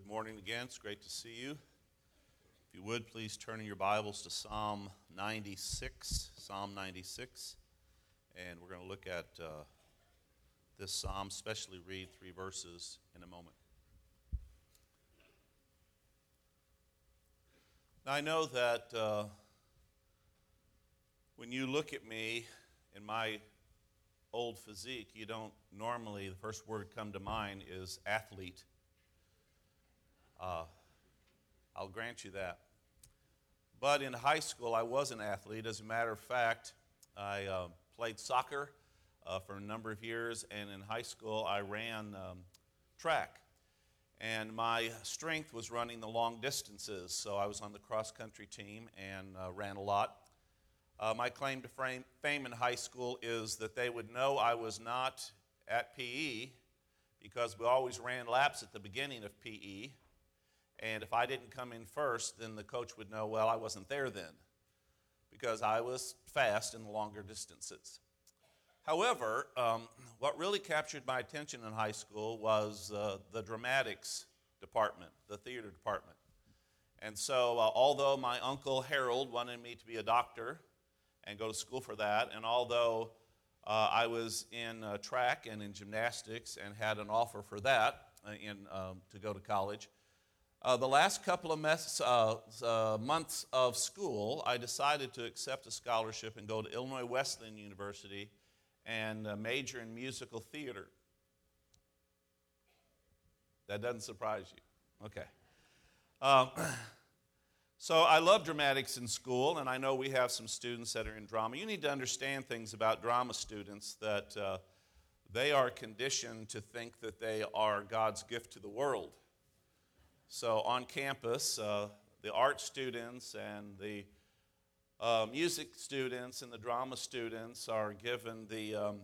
Good morning again. It's great to see you. If you would, please turn in your Bibles to Psalm 96. Psalm 96. And we're going to look at this psalm, especially read 3 verses in a moment. Now, I know that when you look at me in my old physique, you don't normally, the first word come to mind is athlete. I'll grant you that. But in high school, I was an athlete. As a matter of fact, I played soccer for a number of years, and in high school, I ran track. And my strength was running the long distances, so I was on the cross-country team and ran a lot. My claim to fame in high school is that they would know I was not at PE because we always ran laps at the beginning of PE. And if I didn't come in first, then the coach would know, well, I wasn't there then because I was fast in the longer distances. However, what really captured my attention in high school was the dramatics department, the theater department. And so although my uncle Harold wanted me to be a doctor and go to school for that, and although I was in track and in gymnastics and had an offer for that to go to college, the last couple of months of school, I decided to accept a scholarship and go to Illinois Wesleyan University and major in musical theater. That doesn't surprise you. Okay. So I love dramatics in school, and I know we have some students that are in drama. You need to understand things about drama students, that they are conditioned to think that they are God's gift to the world. So on campus, the art students and the music students and the drama students are given the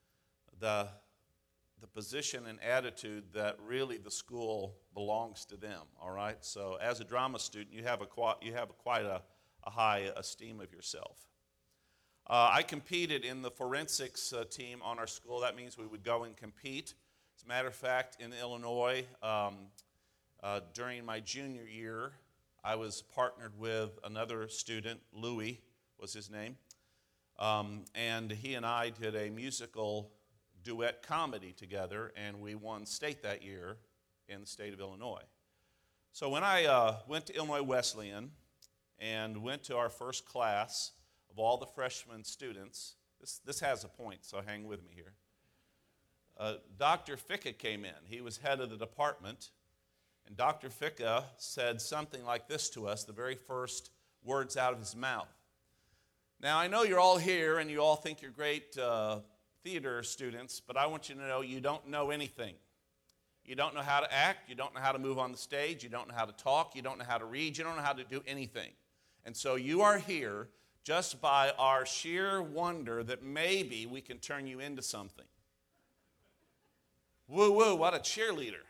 position and attitude that really the school belongs to them. All right. So as a drama student, you have quite a high esteem of yourself. I competed in the forensics team on our school. That means we would go and compete. As a matter of fact, in Illinois. During my junior year, I was partnered with another student, Louis was his name, and he and I did a musical duet comedy together, and we won state that year in the state of Illinois. So when I went to Illinois Wesleyan and went to our first class of all the freshman students, this has a point, so hang with me here. Dr. Ficca came in. He was head of the department. And Dr. Ficca said something like this to us, the very first words out of his mouth. Now, I know you're all here and you all think you're great theater students, but I want you to know you don't know anything. You don't know how to act. You don't know how to move on the stage. You don't know how to talk. You don't know how to read. You don't know how to do anything. And so you are here just by our sheer wonder that maybe we can turn you into something. Woo-woo, what a cheerleader.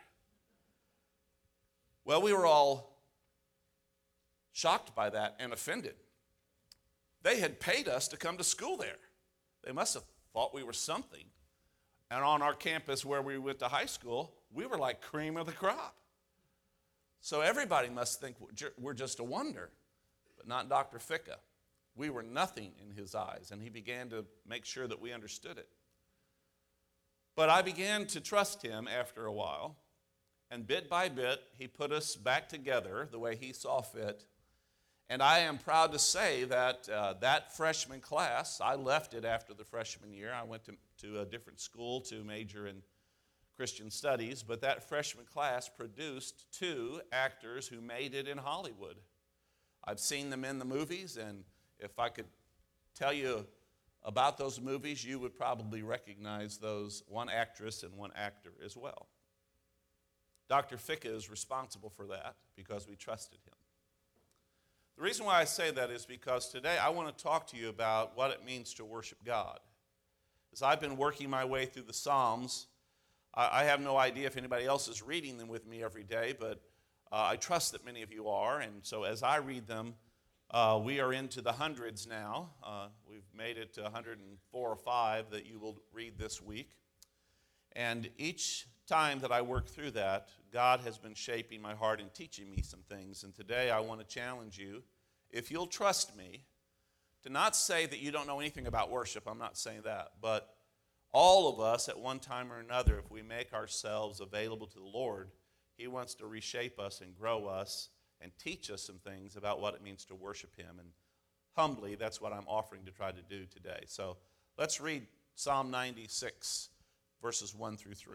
Well, we were all shocked by that and offended. They had paid us to come to school there. They must have thought we were something. And on our campus where we went to high school, we were like cream of the crop. So everybody must think we're just a wonder, but not Dr. Ficca. We were nothing in his eyes, and he began to make sure that we understood it. But I began to trust him after a while. And bit by bit, he put us back together the way he saw fit. And I am proud to say that that freshman class, I left it after the freshman year. I went to a different school to major in Christian studies. But that freshman class produced 2 actors who made it in Hollywood. I've seen them in the movies, and if I could tell you about those movies, you would probably recognize those, one actress and one actor as well. Dr. Ficca is responsible for that because we trusted him. The reason why I say that is because today I want to talk to you about what it means to worship God. As I've been working my way through the Psalms, I have no idea if anybody else is reading them with me every day, but I trust that many of you are. And so as I read them, we are into the hundreds now. We've made it to 104 or 5 that you will read this week. And each time that I work through that, God has been shaping my heart and teaching me some things. And today I want to challenge you, if you'll trust me, to not say that you don't know anything about worship. I'm not saying that. But all of us at one time or another, if we make ourselves available to the Lord, He wants to reshape us and grow us and teach us some things about what it means to worship Him. And humbly, that's what I'm offering to try to do today. So let's read Psalm 96, verses 1 through 3.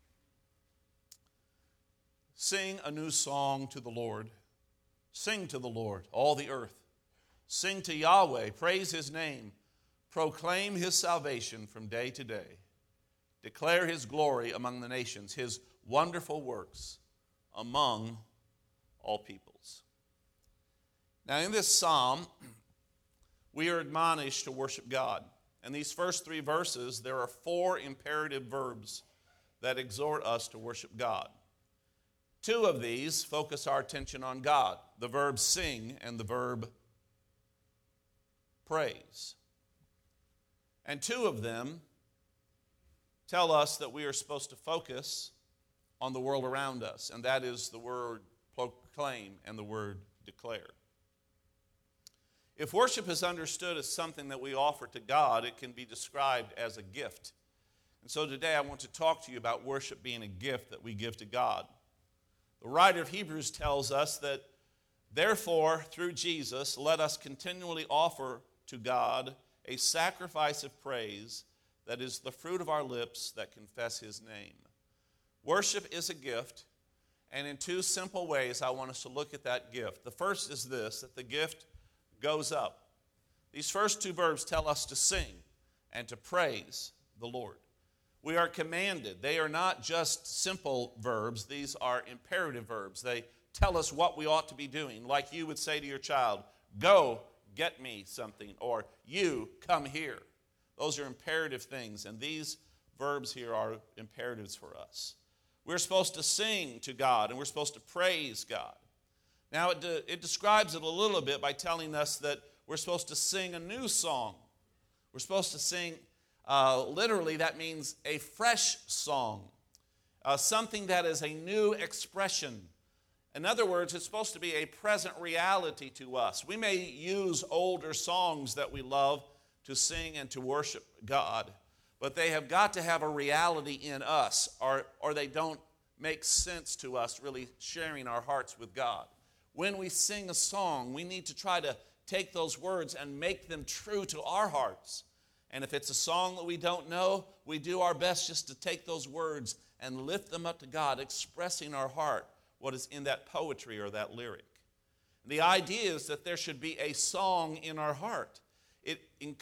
Sing a new song to the Lord. Sing to the Lord, all the earth. Sing to Yahweh, praise His name. Proclaim His salvation from day to day. Declare His glory among the nations, His wonderful works among all peoples. Now in this psalm, we are admonished to worship God. In these first 3 verses, there are 4 imperative verbs that exhort us to worship God. 2 of these focus our attention on God, the verb sing and the verb praise. And 2 of them tell us that we are supposed to focus on the world around us, and that is the word proclaim and the word declare. If worship is understood as something that we offer to God, it can be described as a gift. And so today I want to talk to you about worship being a gift that we give to God. The writer of Hebrews tells us that, therefore, through Jesus, let us continually offer to God a sacrifice of praise that is the fruit of our lips that confess His name. Worship is a gift, and in 2 simple ways I want us to look at that gift. The first is this, that the gift goes up. These first 2 verbs tell us to sing and to praise the Lord. We are commanded. They are not just simple verbs. These are imperative verbs. They tell us what we ought to be doing. Like you would say to your child, go get me something, or you come here. Those are imperative things, and these verbs here are imperatives for us. We're supposed to sing to God, and we're supposed to praise God. Now, it describes it a little bit by telling us that we're supposed to sing a new song. We're supposed to sing, literally, that means a fresh song, something that is a new expression. In other words, it's supposed to be a present reality to us. We may use older songs that we love to sing and to worship God, but they have got to have a reality in us, or they don't make sense to us really sharing our hearts with God. When we sing a song, we need to try to take those words and make them true to our hearts. And if it's a song that we don't know, we do our best just to take those words and lift them up to God, expressing our heart what is in that poetry or that lyric. The idea is that there should be a song in our heart. It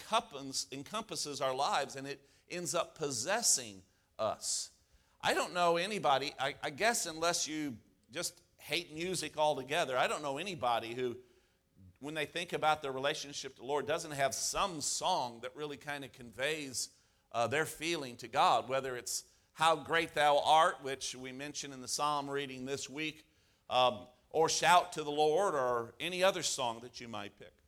encompasses our lives, and it ends up possessing us. I don't know anybody, I guess unless you just hate music altogether, I don't know anybody who, when they think about their relationship to the Lord, doesn't have some song that really kind of conveys their feeling to God, whether it's How Great Thou Art, which we mentioned in the psalm reading this week, or Shout to the Lord, or any other song that you might pick.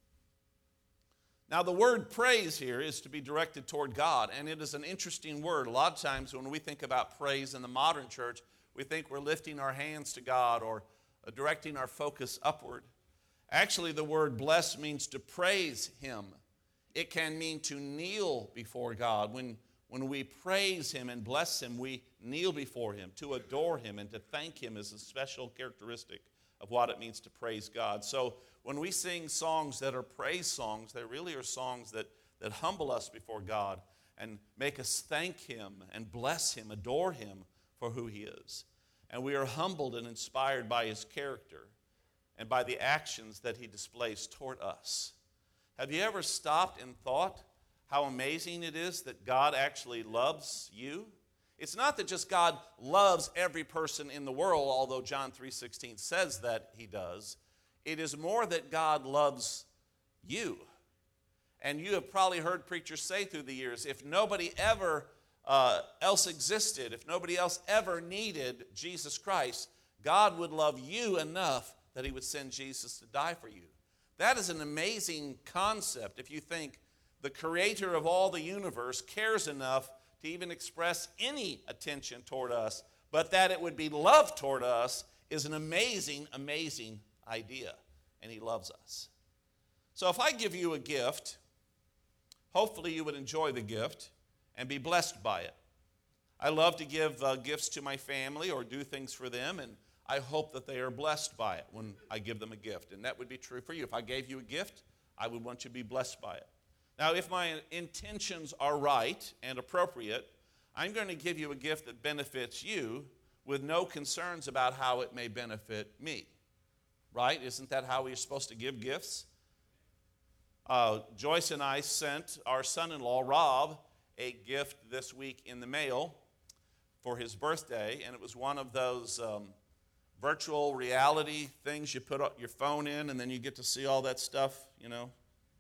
Now, the word praise here is to be directed toward God, and it is an interesting word. A lot of times when we think about praise in the modern church, we think we're lifting our hands to God or directing our focus upward. Actually, the word bless means to praise Him. It can mean to kneel before God. When we praise Him and bless Him, we kneel before Him. To adore Him and to thank Him is a special characteristic of what it means to praise God. So when we sing songs that are praise songs, they really are songs that humble us before God and make us thank Him and bless Him, adore Him for who He is. And we are humbled and inspired by His character and by the actions that He displays toward us. Have you ever stopped and thought how amazing it is that God actually loves you? It's not that just God loves every person in the world, although John 3:16 says that He does. It is more that God loves you. And you have probably heard preachers say through the years, if nobody ever else existed, if nobody else ever needed Jesus Christ, God would love you enough that He would send Jesus to die for you. That is an amazing concept if you think the creator of all the universe cares enough to even express any attention toward us But that it would be love toward us is an amazing, amazing idea. And he loves us. So if I give you a gift, hopefully you would enjoy the gift and be blessed by it. I love to give gifts to my family or do things for them, and I hope that they are blessed by it when I give them a gift. And that would be true for you. If I gave you a gift, I would want you to be blessed by it. Now, if my intentions are right and appropriate, I'm going to give you a gift that benefits you with no concerns about how it may benefit me. Right? Isn't that how we're supposed to give gifts? Joyce and I sent our son-in-law, Rob, a gift this week in the mail for his birthday, and it was one of those virtual reality things you put your phone in, and then you get to see all that stuff, you know.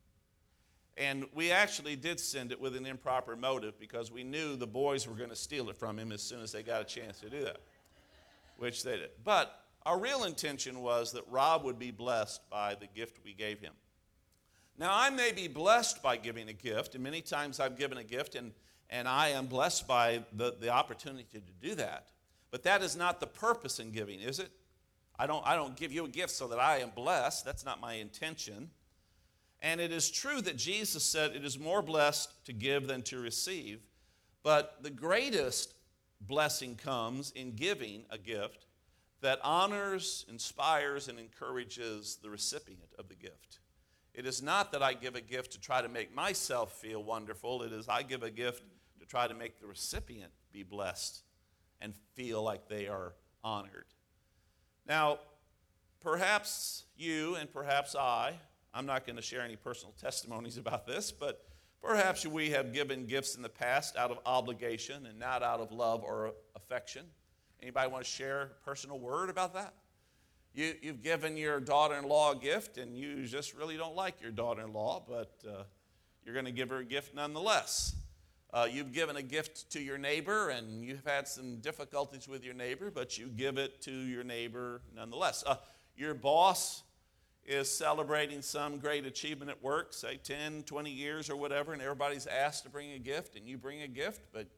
And we actually did send it with an improper motive because we knew the boys were going to steal it from him as soon as they got a chance to do that, which they did. But our real intention was that Rob would be blessed by the gift we gave him. Now, I may be blessed by giving a gift, and many times I've given a gift, and I am blessed by the opportunity to do that. But that is not the purpose in giving, is it? I don't give you a gift so that I am blessed. That's not my intention. And it is true that Jesus said it is more blessed to give than to receive. But the greatest blessing comes in giving a gift that honors, inspires, and encourages the recipient of the gift. It is not that I give a gift to try to make myself feel wonderful. It is I give a gift to try to make the recipient be blessed and feel like they are honored. Now, perhaps you and perhaps I'm not going to share any personal testimonies about this, but perhaps we have given gifts in the past out of obligation and not out of love or affection. Anybody want to share a personal word about that? You've given your daughter-in-law a gift, and you just really don't like your daughter-in-law, but you're going to give her a gift nonetheless. You've given a gift to your neighbor, and you've had some difficulties with your neighbor, but you give it to your neighbor nonetheless. Your boss is celebrating some great achievement at work, say 10, 20 years or whatever, and everybody's asked to bring a gift, and you bring a gift, but,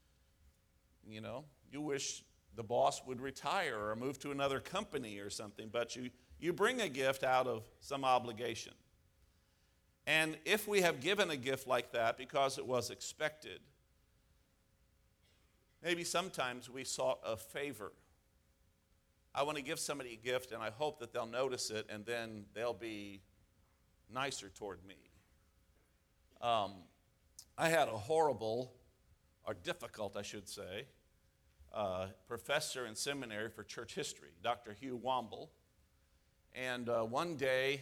you know, you wish the boss would retire or move to another company or something, but you bring a gift out of some obligation. And if we have given a gift like that because it was expected, maybe sometimes we sought a favor. I want to give somebody a gift, and I hope that they'll notice it, and then they'll be nicer toward me. I had a horrible, or difficult, I should say, professor in seminary for church history, Dr. Hugh Womble. And one day,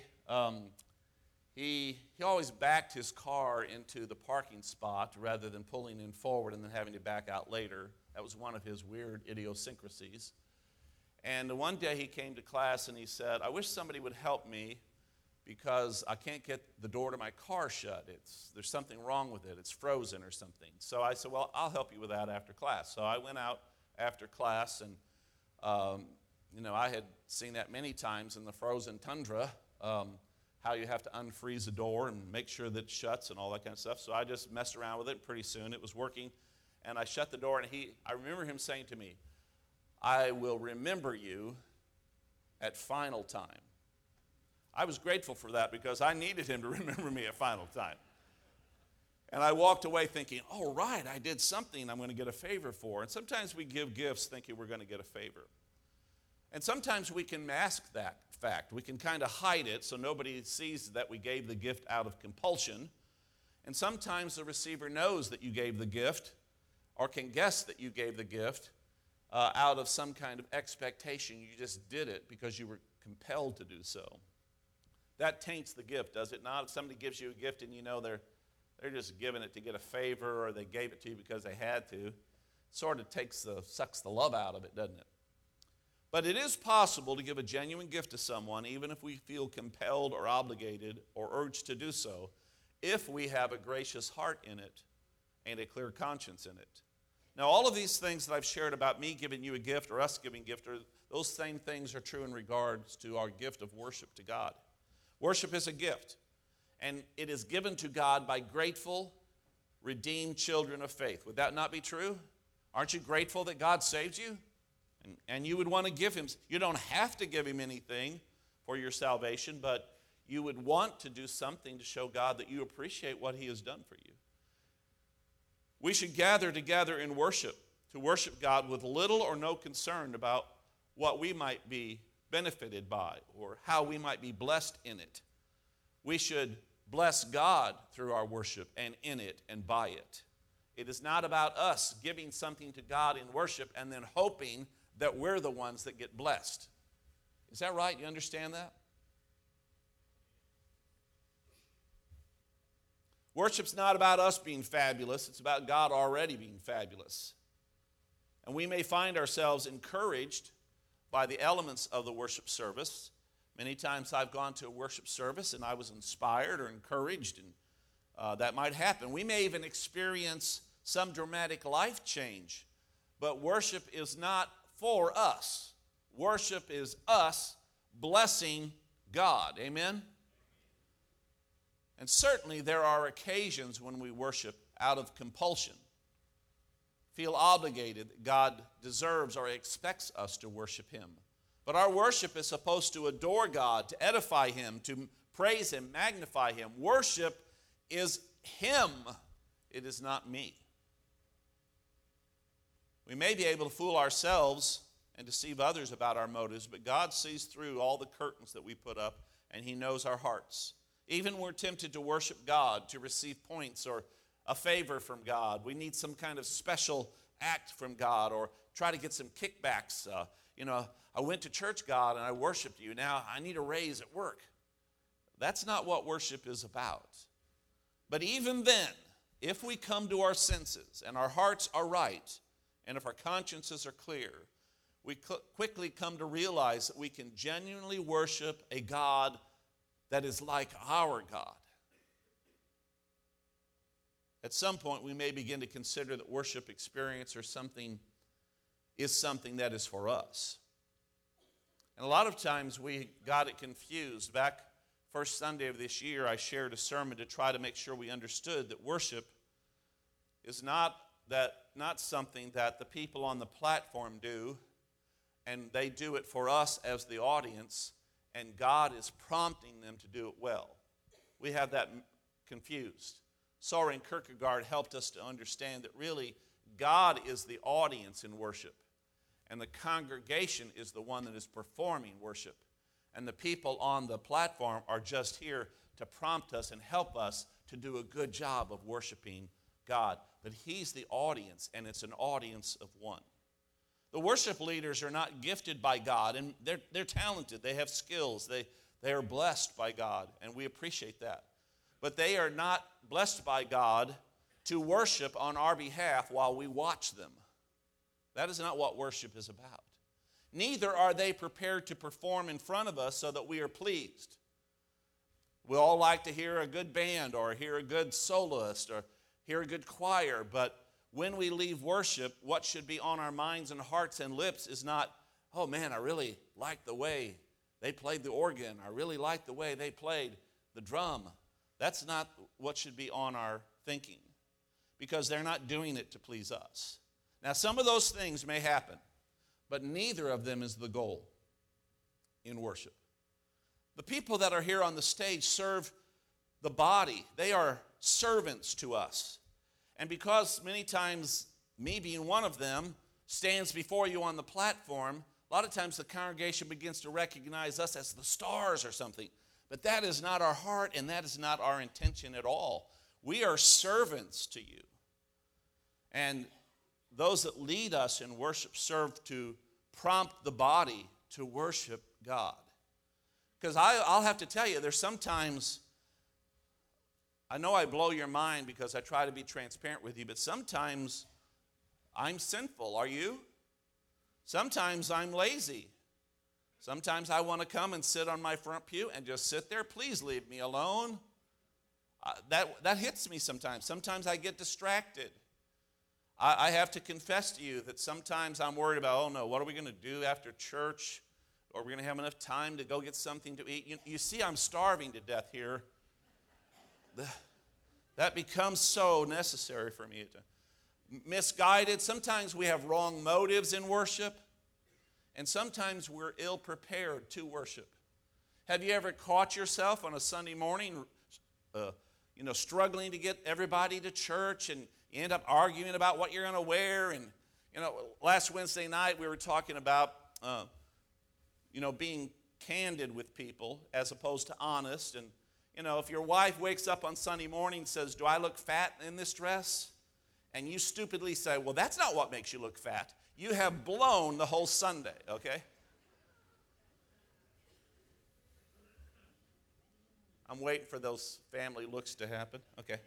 he always backed his car into the parking spot rather than pulling in forward and then having to back out later. That was one of his weird idiosyncrasies. And one day he came to class and he said, I wish somebody would help me because I can't get the door to my car shut. There's something wrong with it. It's frozen or something. So I said, well, I'll help you with that after class. So I went out after class, and I had seen that many times in the frozen tundra, how you have to unfreeze a door and make sure that it shuts and all that kind of stuff. So I just messed around with it, and pretty soon it was working. And I shut the door, and I remember him saying to me, I will remember you at final time. I was grateful for that because I needed him to remember me at final time. And I walked away thinking, oh, right, I did something I'm going to get a favor for. And sometimes we give gifts thinking we're going to get a favor. And sometimes we can mask that fact. We can kind of hide it so nobody sees that we gave the gift out of compulsion. And sometimes the receiver knows that you gave the gift or can guess that you gave the gift out of some kind of expectation. You just did it because you were compelled to do so. That taints the gift, does it not? If somebody gives you a gift and you know they're just giving it to get a favor or they gave it to you because they had to, it sort of sucks the love out of it, doesn't it? But it is possible to give a genuine gift to someone even if we feel compelled or obligated or urged to do so, if we have a gracious heart in it and a clear conscience in it. Now, all of these things that I've shared about me giving you a gift or us giving a gift, those same things are true in regards to our gift of worship to God. Worship is a gift, and it is given to God by grateful, redeemed children of faith. Would that not be true? Aren't you grateful that God saved you? And you would want to give him, you don't have to give him anything for your salvation, but you would want to do something to show God that you appreciate what he has done for you. We should gather together in worship, to worship God with little or no concern about what we might be benefited by or how we might be blessed in it. We should bless God through our worship and in it and by it. It is not about us giving something to God in worship and then hoping that we're the ones that get blessed. Is that right? You understand that? Worship's not about us being fabulous. It's about God already being fabulous. And we may find ourselves encouraged by the elements of the worship service. Many times I've gone to a worship service and I was inspired or encouraged, and that might happen. We may even experience some dramatic life change, but worship is not for us. Worship is us blessing God. Amen? And certainly there are occasions when we worship out of compulsion, feel obligated that God deserves or expects us to worship him. But our worship is supposed to adore God, to edify him, to praise him, magnify him. Worship is him. It is not me. We may be able to fool ourselves and deceive others about our motives, but God sees through all the curtains that we put up, and he knows our hearts. Even when we're tempted to worship God, to receive points or a favor from God, we need some kind of special act from God or try to get some kickbacks. I went to church, God, and I worshiped you. Now I need a raise at work. That's not what worship is about. But even then, if we come to our senses and our hearts are right, and if our consciences are clear, we quickly come to realize that we can genuinely worship a God that is like our God. At some point, we may begin to consider that worship experience is something that is for us. And a lot of times we got it confused. Back first Sunday of this year, I shared a sermon to try to make sure we understood that worship is not something that the people on the platform do, and they do it for us as the audience, and God is prompting them to do it well. We have that confused. Soren Kierkegaard helped us to understand that really God is the audience in worship, and the congregation is the one that is performing worship. And the people on the platform are just here to prompt us and help us to do a good job of worshiping God. But he's the audience, and it's an audience of one. The worship leaders are not gifted by God, and they're talented. They have skills. They are blessed by God, and we appreciate that. But they are not blessed by God to worship on our behalf while we watch them. That is not what worship is about. Neither are they prepared to perform in front of us so that we are pleased. We all like to hear a good band or hear a good soloist or hear a good choir, but when we leave worship, what should be on our minds and hearts and lips is not, oh man, I really like the way they played the organ. I really like the way they played the drum. That's not what should be on our thinking, because they're not doing it to please us. Now, some of those things may happen, but neither of them is the goal in worship. The people that are here on the stage serve the body. They are servants to us. And because many times, me being one of them, stands before you on the platform, a lot of times the congregation begins to recognize us as the stars or something. But that is not our heart, and that is not our intention at all. We are servants to you. And those that lead us in worship serve to prompt the body to worship God. Because I'll have to tell you, there's sometimes, I know I blow your mind because I try to be transparent with you, but sometimes I'm sinful. Are you? Sometimes I'm lazy. Sometimes I want to come and sit on my front pew and just sit there. Please leave me alone. That hits me sometimes. Sometimes I get distracted. I have to confess to you that sometimes I'm worried about, oh no, what are we going to do after church? Are we going to have enough time to go get something to eat? You see, I'm starving to death here. That becomes so necessary for me. Misguided. Sometimes we have wrong motives in worship. And sometimes we're ill-prepared to worship. Have you ever caught yourself on a Sunday morning, struggling to get everybody to church, and you end up arguing about what you're going to wear? And, last Wednesday night we were talking about, being candid with people as opposed to honest. And, if your wife wakes up on Sunday morning and says, "Do I look fat in this dress?" And you stupidly say, "Well, that's not what makes you look fat," you have blown the whole Sunday, okay? I'm waiting for those family looks to happen. Okay.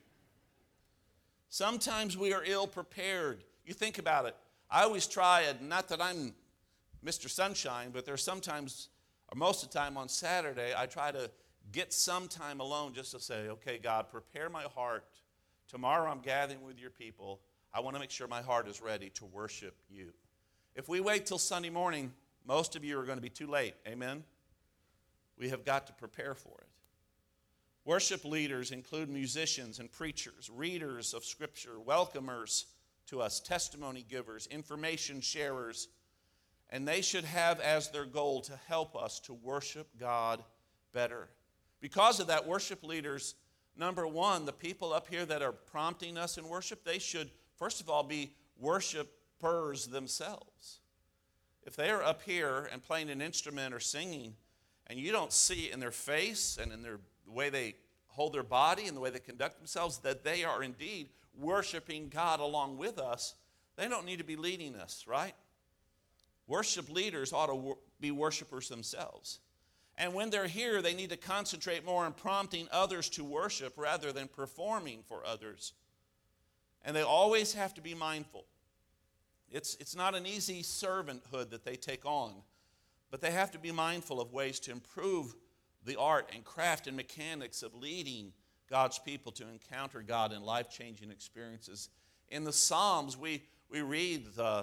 Sometimes we are ill-prepared. You think about it. I always try, not that I'm Mr. Sunshine, but there's sometimes, or most of the time on Saturday, I try to get some time alone just to say, "Okay, God, prepare my heart. Tomorrow I'm gathering with your people. I want to make sure my heart is ready to worship you." If we wait till Sunday morning, most of you are going to be too late. Amen? We have got to prepare for it. Worship leaders include musicians and preachers, readers of Scripture, welcomers to us, testimony givers, information sharers, and they should have as their goal to help us to worship God better. Because of that, worship leaders, number one, the people up here that are prompting us in worship, they should, first of all, be worshipers themselves. If they are up here and playing an instrument or singing, and you don't see in their face and in the way they hold their body and the way they conduct themselves that they are indeed worshiping God along with us, they don't need to be leading us, right? Worship leaders ought to be worshipers themselves. And when they're here, they need to concentrate more on prompting others to worship rather than performing for others. And they always have to be mindful. It's not an easy servanthood that they take on, but they have to be mindful of ways to improve the art and craft and mechanics of leading God's people to encounter God in life-changing experiences. In the Psalms, we read the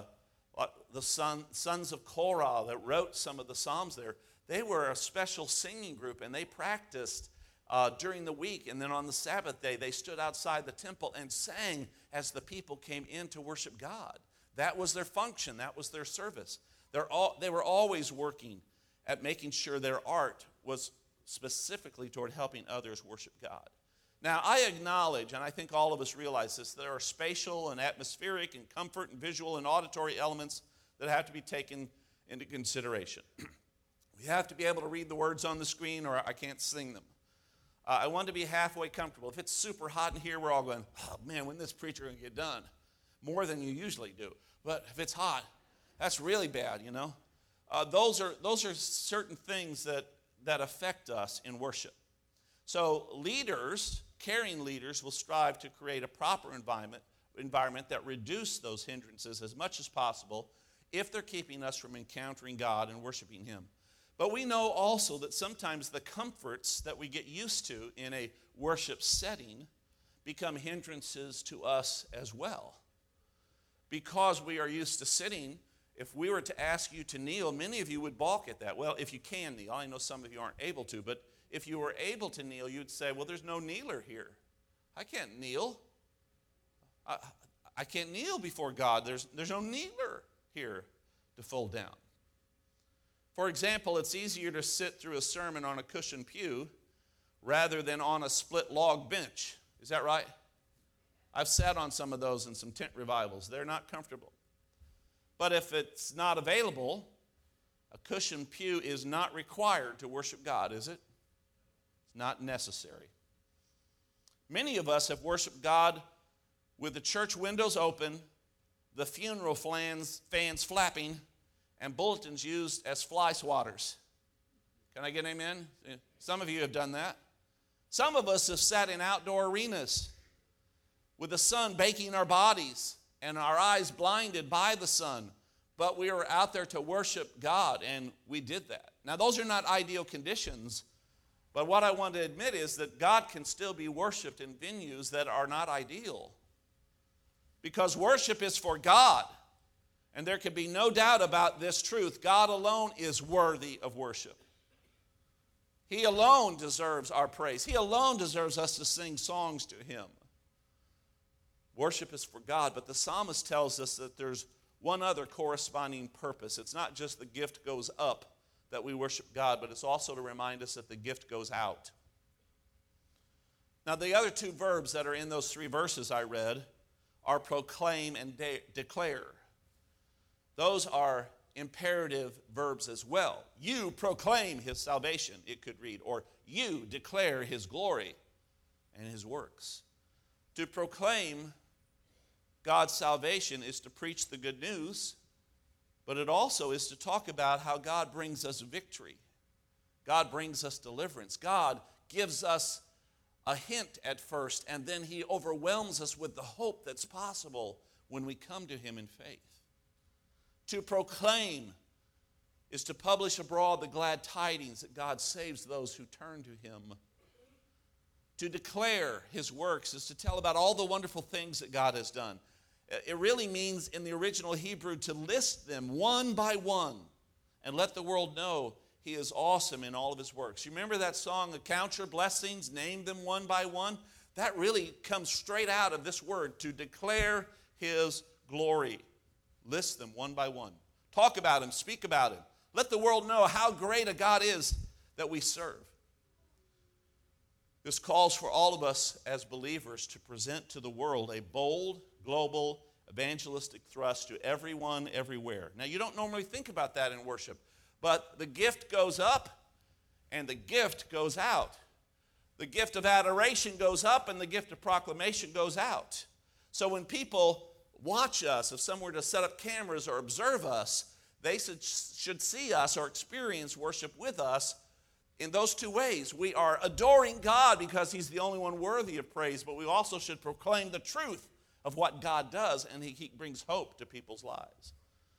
sons of Korah that wrote some of the Psalms there. They were a special singing group, and they practiced during the week. And then on the Sabbath day, they stood outside the temple and sang as the people came in to worship God. That was their function. That was their service. They were always working at making sure their art was specifically toward helping others worship God. Now, I acknowledge, and I think all of us realize this, there are spatial and atmospheric and comfort and visual and auditory elements that have to be taken into consideration. We have to be able to read the words on the screen, or I can't sing them. I want to be halfway comfortable. If it's super hot in here, we're all going, "Oh man, when this preacher going to get done?" More than you usually do. But if it's hot, that's really bad, Those are certain things that affect us in worship. So leaders, caring leaders, will strive to create a proper environment that reduce those hindrances as much as possible if they're keeping us from encountering God and worshiping Him. But we know also that sometimes the comforts that we get used to in a worship setting become hindrances to us as well. Because we are used to sitting, if we were to ask you to kneel, many of you would balk at that. Well, if you can kneel, I know some of you aren't able to, but if you were able to kneel, you'd say, "Well, there's no kneeler here. I can't kneel. I can't kneel before God. There's no kneeler here to fold down." For example, it's easier to sit through a sermon on a cushioned pew rather than on a split log bench. Is that right? I've sat on some of those in some tent revivals. They're not comfortable. But if it's not available, a cushioned pew is not required to worship God, is it? It's not necessary. Many of us have worshiped God with the church windows open, the funeral fans flapping, and bulletins used as fly swatters. Can I get an amen? Some of you have done that. Some of us have sat in outdoor arenas with the sun baking our bodies and our eyes blinded by the sun, but we were out there to worship God, and we did that. Now, those are not ideal conditions, but what I want to admit is that God can still be worshiped in venues that are not ideal, because worship is for God, and there can be no doubt about this truth. God alone is worthy of worship. He alone deserves our praise. He alone deserves us to sing songs to Him. Worship is for God, but the psalmist tells us that there's one other corresponding purpose. It's not just the gift goes up that we worship God, but it's also to remind us that the gift goes out. Now, the other two verbs that are in those three verses I read are proclaim and declare. Those are imperative verbs as well. You proclaim his salvation, it could read, or you declare his glory and his works. To proclaim God's salvation is to preach the good news, but it also is to talk about how God brings us victory. God brings us deliverance. God gives us a hint at first, and then he overwhelms us with the hope that's possible when we come to him in faith. To proclaim is to publish abroad the glad tidings that God saves those who turn to him. To declare his works is to tell about all the wonderful things that God has done. It really means in the original Hebrew to list them one by one and let the world know he is awesome in all of his works. You remember that song, Count Your Blessings, name them one by one? That really comes straight out of this word, to declare his glory. List them one by one. Talk about him, speak about him. Let the world know how great a God is that we serve. This calls for all of us as believers to present to the world a bold, global, evangelistic thrust to everyone, everywhere. Now, you don't normally think about that in worship, but the gift goes up and the gift goes out. The gift of adoration goes up and the gift of proclamation goes out. So when people watch us, if someone were to set up cameras or observe us, they should see us or experience worship with us in those two ways. We are adoring God because he's the only one worthy of praise, but we also should proclaim the truth of what God does, and he brings hope to people's lives.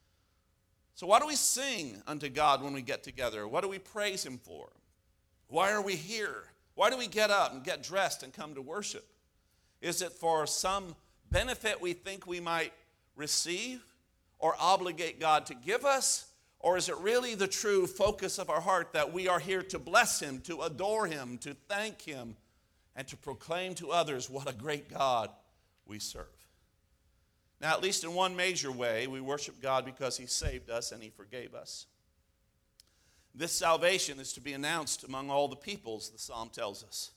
So why do we sing unto God when we get together? What do we praise him for? Why are we here? Why do we get up and get dressed and come to worship? Is it for some benefit we think we might receive or obligate God to give us? Or is it really the true focus of our heart that we are here to bless him, to adore him, to thank him, and to proclaim to others what a great God we serve? Now, at least in one major way, we worship God because he saved us and he forgave us. This salvation is to be announced among all the peoples, the psalm tells us.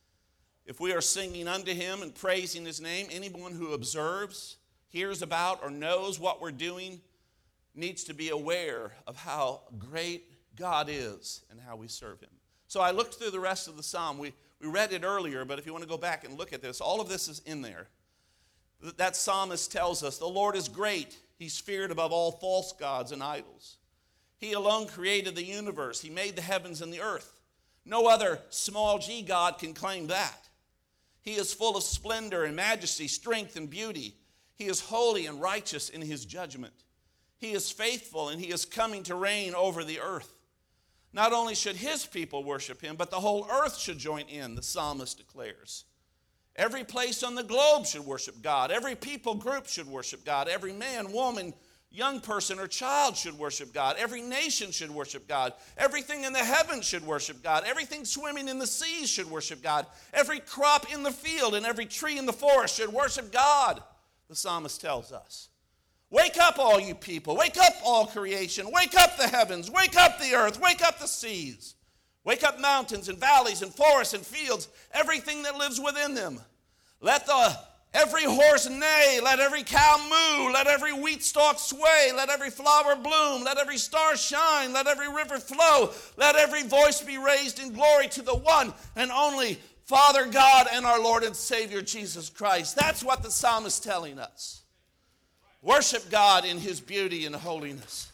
If we are singing unto him and praising his name, anyone who observes, hears about, or knows what we're doing needs to be aware of how great God is and how we serve him. So I looked through the rest of the psalm. We read it earlier, but if you want to go back and look at this, all of this is in there. That psalmist tells us, the Lord is great. He's feared above all false gods and idols. He alone created the universe. He made the heavens and the earth. No other small g God can claim that. He is full of splendor and majesty, strength and beauty. He is holy and righteous in his judgment. He is faithful and he is coming to reign over the earth. Not only should his people worship him, but the whole earth should join in, the psalmist declares. Every place on the globe should worship God. Every people group should worship God. Every man, woman, young person, or child should worship God. Every nation should worship God. Everything in the heavens should worship God. Everything swimming in the seas should worship God. Every crop in the field and every tree in the forest should worship God, the psalmist tells us. Wake up, all you people. Wake up, all creation. Wake up the heavens. Wake up the earth. Wake up the seas. Wake up mountains and valleys and forests and fields, everything that lives within them. Let every horse neigh, let every cow moo, let every wheat stalk sway, let every flower bloom, let every star shine, let every river flow, let every voice be raised in glory to the one and only Father God and our Lord and Savior Jesus Christ. That's what the psalmist is telling us. Worship God in his beauty and holiness.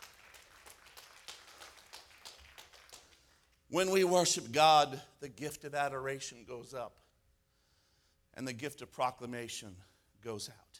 When we worship God, the gift of adoration goes up and the gift of proclamation goes out.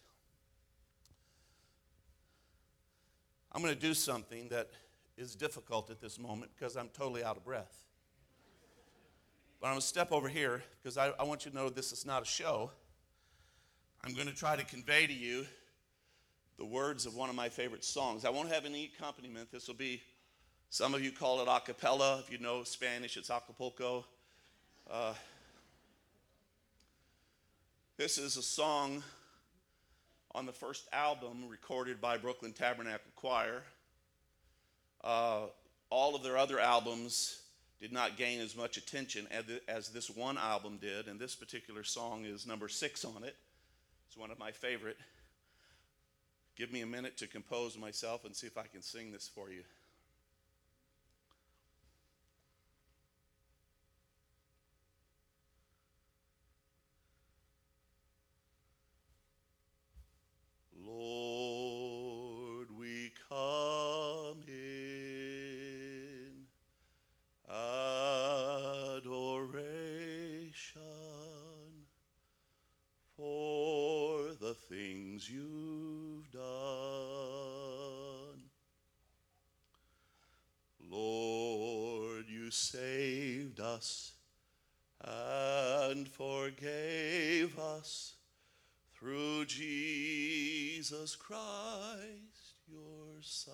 I'm going to do something that is difficult at this moment because I'm totally out of breath. But I'm going to step over here because I want you to know this is not a show. I'm going to try to convey to you the words of one of my favorite songs. I won't have any accompaniment. This will be, some of you call it a cappella. If you know Spanish, it's Acapulco. This is a song on the first album recorded by Brooklyn Tabernacle Choir. All of their other albums did not gain as much attention as this one album did, and this particular song is number 6 on it. It's one of my favorite. Give me a minute to compose myself and see if I can sing this for you. Lord, we come in adoration for the things you've done. Lord, you saved us and forgave us through Jesus Christ, your Son.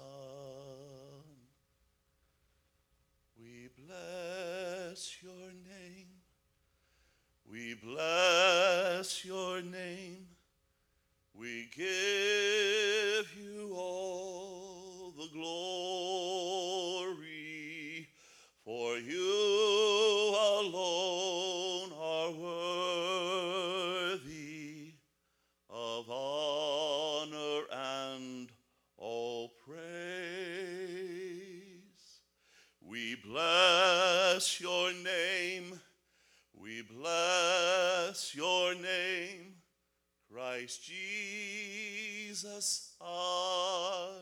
We bless your name. We bless your name. We give you all the glory, for you alone are worthy of honor and all praise. We bless your name. We bless your name, Christ Jesus, our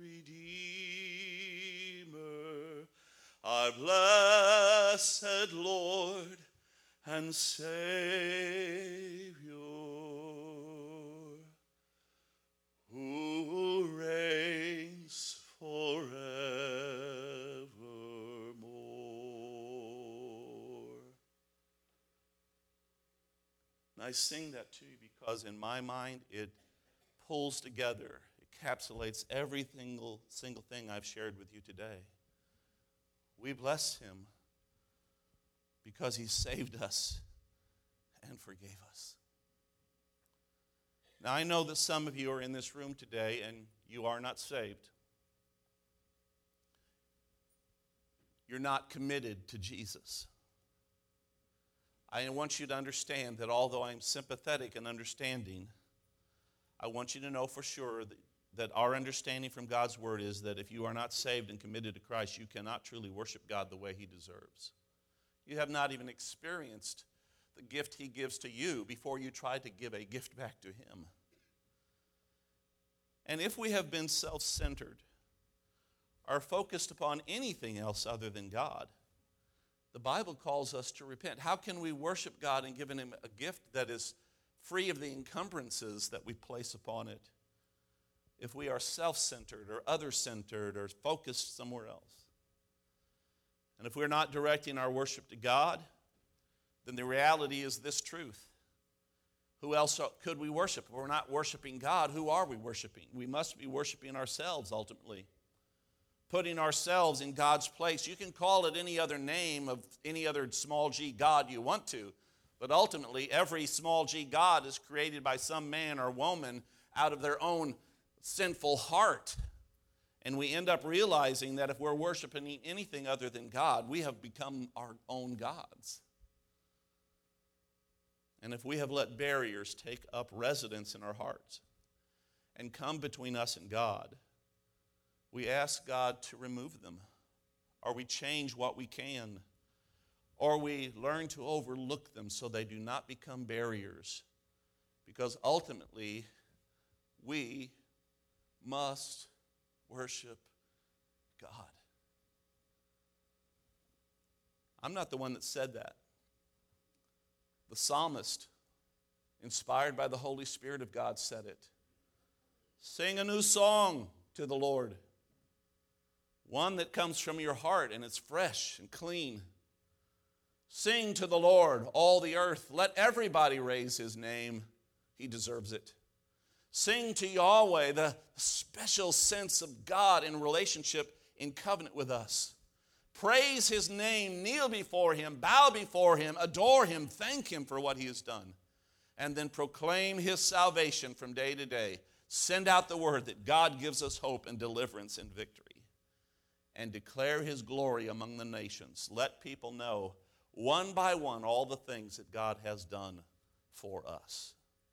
Redeemer, our blessed Lord and Savior, who reigns forevermore. And I sing that to you because in my mind it pulls together, encapsulates every single thing I've shared with you today. We bless him because he saved us and forgave us. Now, I know that some of you are in this room today and you are not saved. You're not committed to Jesus. I want you to understand that although I'm sympathetic and understanding, I want you to know for sure that our understanding from God's word is that if you are not saved and committed to Christ, you cannot truly worship God the way he deserves. You have not even experienced the gift he gives to you before you try to give a gift back to him. And if we have been self-centered, are focused upon anything else other than God, the Bible calls us to repent. How can we worship God and give him a gift that is free of the encumbrances that we place upon it if we are self-centered or other-centered or focused somewhere else? And if we're not directing our worship to God, then the reality is this truth. Who else could we worship? If we're not worshiping God, who are we worshiping? We must be worshiping ourselves ultimately. Putting ourselves in God's place. You can call it any other name of any other small g God you want to, but ultimately every small g God is created by some man or woman out of their own sinful heart. And we end up realizing that if we're worshiping anything other than God, we have become our own gods. And if we have let barriers take up residence in our hearts and come between us and God, we ask God to remove them, or we change what we can, or we learn to overlook them so they do not become barriers. Because ultimately, we must worship God. I'm not the one that said that. The psalmist, inspired by the Holy Spirit of God, said it. Sing a new song to the Lord. One that comes from your heart and it's fresh and clean. Sing to the Lord, all the earth. Let everybody raise his name. He deserves it. Sing to Yahweh, the special sense of God in relationship, in covenant with us. Praise his name, kneel before him, bow before him, adore him, thank him for what he has done. and then proclaim His salvation from day to day. Send out the word that God gives us hope and deliverance and victory. And declare His glory among the nations. Let people know one by one all the things that God has done for us.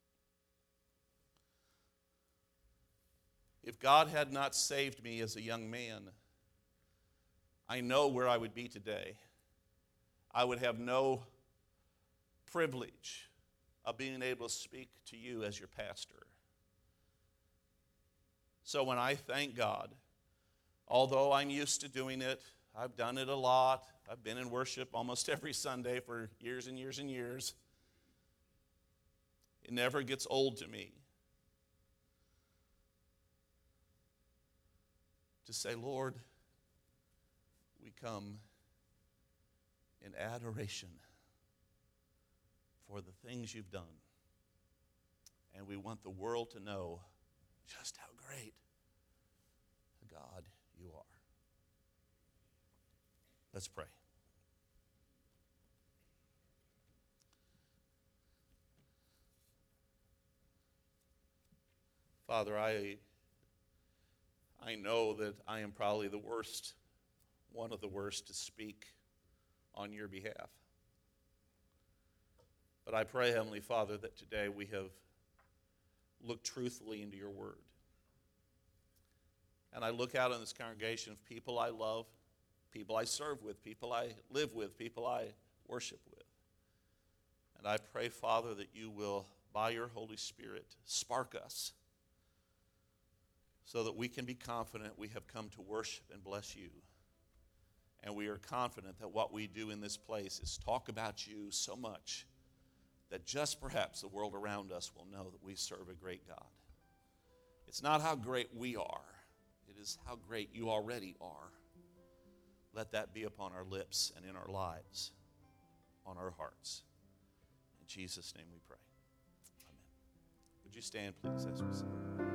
If God had not saved me as a young man, I know where I would be today. I would have no privilege of being able to speak to you as your pastor. So when I thank God, although I'm used to doing it, I've done it a lot. I've been in worship almost every Sunday for years and years and years. It never gets old to me to say, Lord, we come in adoration for the things you've done. And we want the world to know just how great a God you are. Let's pray. Father, I know that I am probably the worst, one of the worst to speak on your behalf. But I pray, Heavenly Father, that today we have looked truthfully into your word. And I look out in this congregation of people I love, people I serve with, people I live with, people I worship with. And I pray, Father, that you will, by your Holy Spirit, spark us so that we can be confident we have come to worship and bless you. And we are confident that what we do in this place is talk about you so much that just perhaps the world around us will know that we serve a great God. It's not how great we are. It is how great you already are. Let that be upon our lips and in our lives, on our hearts. In Jesus' name we pray. Amen. Would you stand, please, as we sing?